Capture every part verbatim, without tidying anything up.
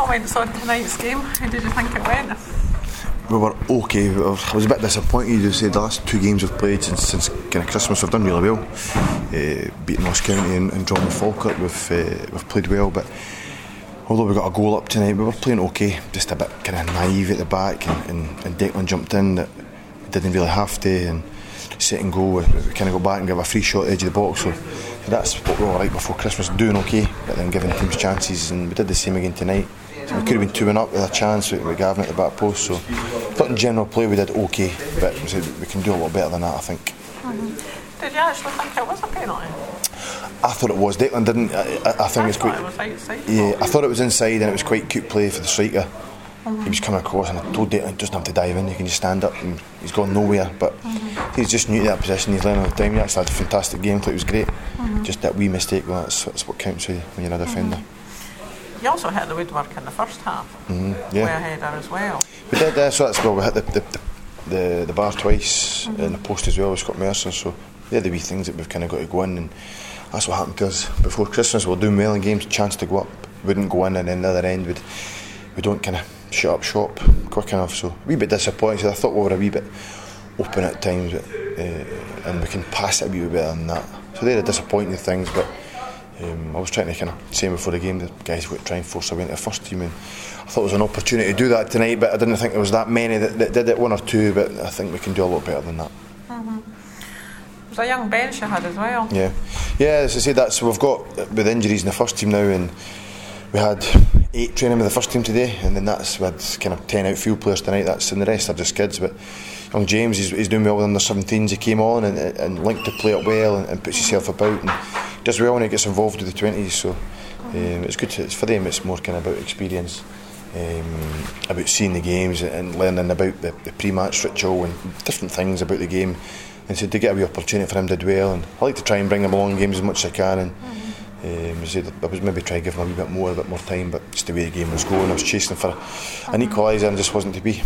comments on tonight's game? How did you think it went? We were okay. We were, I was a bit disappointed. You say the last two games we've played since, since kind of Christmas, we've done really well. Uh, beating Ross County and, and drawing with Falkirk, we've uh, we've played well. But although we got a goal up tonight, we were playing okay. Just a bit kind of naive at the back, and, and, and Declan jumped in that didn't really have to. And second goal, we, we kind of go back and give a free shot at the edge of the box. So that's what we were like before Christmas, doing okay, but then giving teams chances, and we did the same again tonight. So we could have been two and up with a chance with Gavin at the back post. So I thought in general play we did okay, but we, said we can do a lot better than that, I think. Mm-hmm. Did you actually think it was a penalty? I thought it was. Declan didn't. I, I, I think I it's quite. It was outside. Yeah, I thought it was inside, and it was quite cute play for the striker. Mm-hmm. He was coming across, and I told Declan he doesn't have to dive in. He can just stand up, and he's gone nowhere. But mm-hmm. he's just new to that position. He's learning all the time. He actually had a fantastic game. Thought it was great. Mm-hmm. Just that wee mistake. Well, that's, that's what counts when you're a defender. Mm-hmm. You also hit the woodwork in the first half. Mm-hmm. Yeah. Way ahead as well. We did. Uh, so that's well. We hit the the, the, the, the bar twice mm-hmm. in the post as well with Scott Mercer. So they're the wee things that we've kind of got to go in, and that's what happened to us before Christmas. We were doing well in games, chance to go up, wouldn't go in, and then the other end would we don't kind of shut up shop quick enough. So a wee bit disappointed. I thought we were a wee bit open at times, but, uh, and we can pass it a wee bit better than that. So they're the disappointing things, but. Um, I was trying to kind of say before the game the guys would try and force their way into the first team, and I thought it was an opportunity to do that tonight, but I didn't think there was that many that, that did it, one or two, but I think we can do a lot better than that. Mm-hmm. It was a young bench you had as well. Yeah, yeah. As I said, that's we've got with injuries in the first team now, and we had eight training with the first team today, and then that's we had kind of ten outfield players tonight. That's and the rest are just kids, but. Young James, he's, he's doing well with under seventeens. He came on and, and linked to play up well and, and puts himself about and does well when he gets involved with the twenties. So um, it's good. To, it's for them. It's more kind of about experience, um, about seeing the games and learning about the, the pre-match ritual and different things about the game. And so to get a wee opportunity for him to do well, and I like to try and bring him along games as much as I can. And um, I, said, I was maybe trying to give him a wee bit more, a bit more time, but just the way the game was going, I was chasing for an equaliser and just wasn't to be.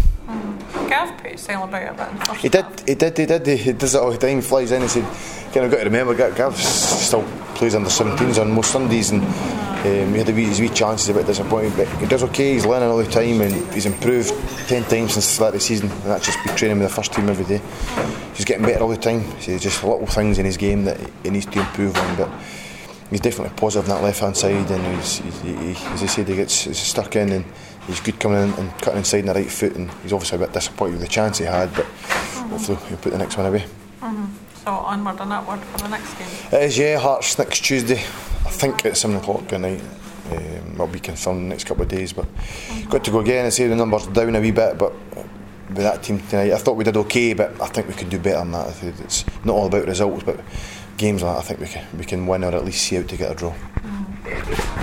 Gav put his sail about a bit in the first He did, half. he did, he did, he does it all the time, he flies in, he said, kind of got to remember, Gav still plays under seventeens on most Sundays, and um, he had a wee, his wee chances, a bit disappointed, but he does okay, he's learning all the time, and he's improved ten times since the start of the season, and that's just been training with the first team every day. He's getting better all the time, so there's just little things in his game that he needs to improve on, but he's definitely positive on that left hand side, and he's, he, he, as I said, he gets he's stuck in, and he's good coming in and cutting inside on the right foot, and he's obviously a bit disappointed with the chance he had, but mm-hmm. hopefully he'll put the next one away. Mm-hmm. So onward and upward for the next game. It is, yeah. Hearts next Tuesday, I think at seven o'clock at night. Um, it'll be confirmed in the next couple of days, but mm-hmm. got to go again. I say the numbers down a wee bit, but with that team tonight, I thought we did okay, but I think we could do better than that. I think it's not all about results, but games like that, I think we can we can win or at least see out to get a draw.